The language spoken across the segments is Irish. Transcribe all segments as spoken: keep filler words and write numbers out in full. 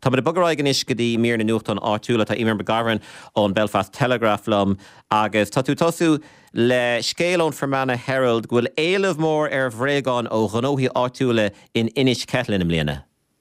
Tá mar bagaráigen is go dtí mír na nuachtain áitiúla tá imar begaran ón Belfast Telegraph lom agus tá tú tosú le scéalón Fermanagh Herald ghfuil éileamh mór ar bhréagán ó ghnóthaí áitiúla in inis Cetlin im líana.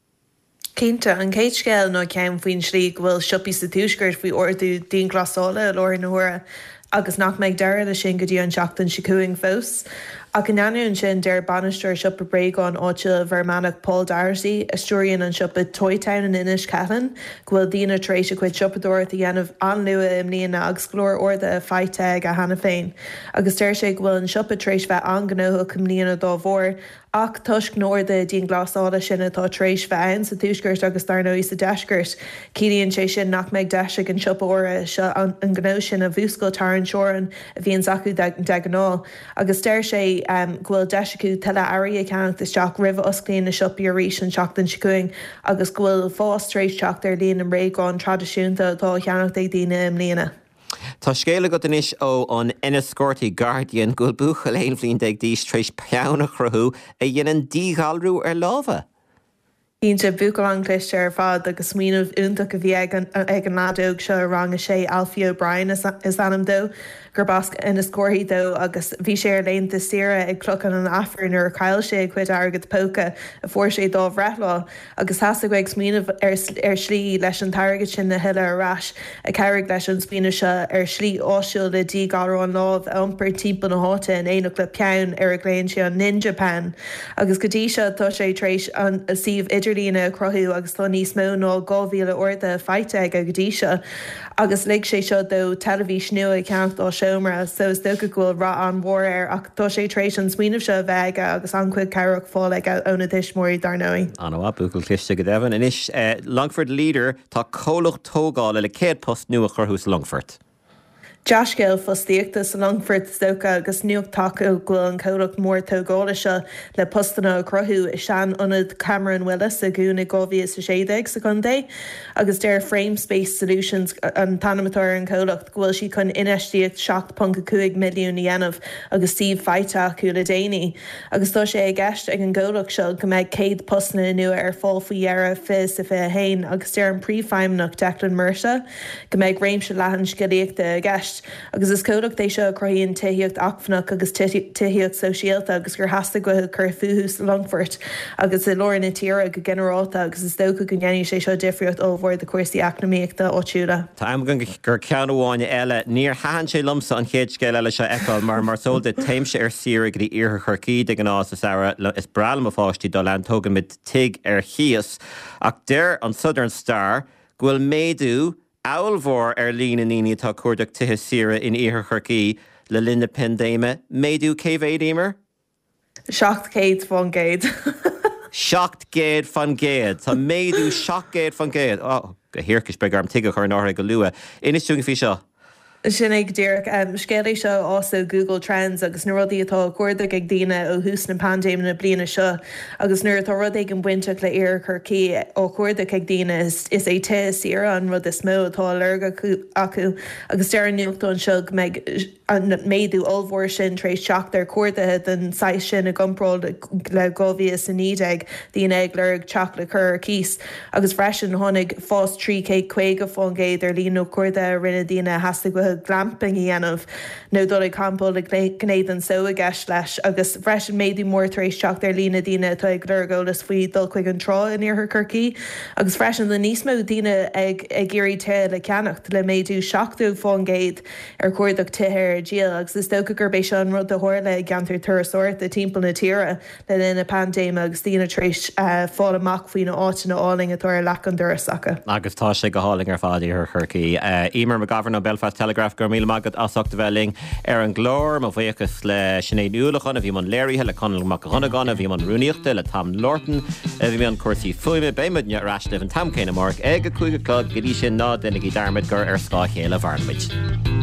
Cínta an céit scéal nó ceim faoin slí bhfuil siopí sa túisgurt faoi ortú dín glasála lóir na huaire agus nach méid deire le sin go dtí an seachtain sicuing fós. Ach an anún sin deir banisteir siop a bréagán áitiúla Fermanagh Paul Darcy, Asturian an siop a Toytown in inis Cetlin, ghfuil dína trééis a chuid siopadúir a dhéanamh anlua im líana agus glór orda a feiteag a hana féin. Agus deir sé ghfuil an siop a trééis bheith angnótha cum líana dá bhór, ach tuisc nóir de dín glasála sinna tá trééis bheith sa túisgurt agus darnóí sa deisgurt. Cílíonn sé sin nach méid deise an siop óra se an gnó sin a bhúscail tar an seoran a bhíon acu de gná. Agus deir sé Um, ghfuil deisiú tile airí a ceannacht isteach rih osclaíon na siopí a rís an seachtain sicuing agus ghfuil fás trééis teach ar líon an réagán tradiisiúnta atá cheannacht ag daine im líana. Tá scéala go inis ó an Enniscorthy Guardian ghfuil buchail éon bhliain ag díos trééis peanna chruthú a dhéanaan díghalrú ar lábha. Ínte bucail an cliste ar fad agus smíanamh únta go bhí ag an nádóg seo rang a sé Alfie O'Brien is anam dó, gur basc Enniscorthy dó agus bhí sé ar léonnta sira ag clocan an afrin ar cail sé chuid agad póca a fuair sé dá bhreathlá, agus hasasa go ag smíanamh ar slí leis an targad sin na heile arás a ceirigh leis an smíanamh seo ar slí áisiúil le dí garú an lámh iompar timp na háta in éanaach le peann ar a gléonn sé an Ninja Pan. Agus go dtí seo tá sé trééis an siomh idirlína crothú agus tá níos mó ná gábhíle orda feite ag a dtí seo. Agus le sé seo do televís nua ceannacht á seomra, so is dócha ghfuil rá an mhór ar ach tá sé trééis an smíanamh seo bheith agus an chuid ceirech fáil ag óna deismóirí darnóí. Anna bucail cliste go devan inis Longford Leader tá cólacht tógála le céad post nua churthús Longford. Deascail fostíochtas sa Longford stocha agus nuach taú ghfuil an cólacht mór tógála seo le postanna crothú i sean ionad Cameron Willis a gúna gábhí sa séideag sa chundé, agus deir Frame Space Solutions an tanamatúir an cólacht ghfuil si chun inistíocht seacht ponca cuaig milliún dhéanamh agus tíobh feite acu le déanaí. Agus tá sé ag gceist ag an cólacht seo go mbeidh céad postanna nua ar fáil faoihearra fis a bheith hain agus deir an príomhfeimneach Declan Mercer go mbeidh réimse leathan scilaíochta a gceist. Agus is cólacht é seo croíonn taíocht achfnach agus taíocht sosiálta agus gur hasasta go chur fuús Longford agus i lóir na tíra go generálta agus is dócha go gceanní sé seo difriocht ó bhór de cuasaí eacnamaíochta áitiúla. Tá am gur ceanháine eile níor háann sé lumsa an chéad scéil eile seo eáil mar mar sóilta téimse ar siar go dtí iartha chorcaí ag an ás Sara is bralam a fáistí dá lean tógan mit tig ar chias ach deir an Southern Star ghfuil méadú Aulmhór ar lína níní tá cuairdeach tithe sira in iartha chorcaí le linne pendéime méadú céimhéad éimear? Seacht céad fan géad. Seacht géad fan géad. Tá méadú seacht géad fan géad. Ó, go hiorchas beag arm tuige chuir náthra go lua. Inis túnga fí seo? Sin ag dúireach um, scéala seo also Google Trends agus nu rudaí atá cuairdeach ag daine ó hús na pandéim na bliana seo agus nuair atá rud ag an buinte le ar churcaí ó cuairdeach ag daine is, is é te sira an rud is mó atá lerga acu agus dear an nuachtán seo meid an méadú olmhór sin trééis seacht ar cuairdathe den sais sin a gomprál le gábhí san nídeag daine ag lerg teach le chur cíos agus freisin tháinig fás trí cé chuig a fáin géad ar líonú cuairda rinne daine hasasta go glamping í anmh nó dul campbell le gnéad an so a gceist leis agus freisin méadú mór trééis teach ar lína daine tá ag lergólas faoi dul chuig an trá in iartha churcaí agus freisin le níos mó daine ag ag géirí te le ceannacht le méadú seachtú fáin géad ar cuairdeach tithe ar díal agus is dócha gur bééis an rud a thuir le gantar tuairasóirt a timp na tíre le lena pandéim agus daine trééis fáil amach faoin na áitina áling a tuair leach an durasacha. Agus tá sé go háling ar fád ar churcaí. Ímar McGovern ó Belfast Telegraph gur míle magad asachta bheling ar an glór má bhuiachas le sinnéad úlachan a bhí man léirithe le conal mac chunagan a bhí man rúníochta le Tam Lorton a bhí man cuasaí fuime béimiid ne ráiste an tam céine mark ag a chuige clog go dtí sin ná dennig í darmid gur ar scá chéile bharmid.